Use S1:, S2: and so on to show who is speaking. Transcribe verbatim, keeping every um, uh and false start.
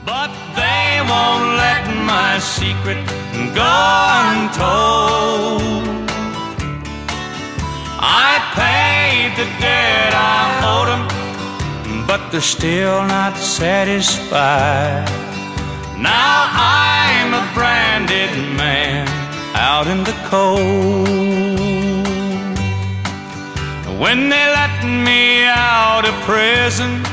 S1: but they won't let my secret go untold. I paid the debt I owed them, but they're still not satisfied. Now I'm a branded man out in the cold. When they let me out of prison,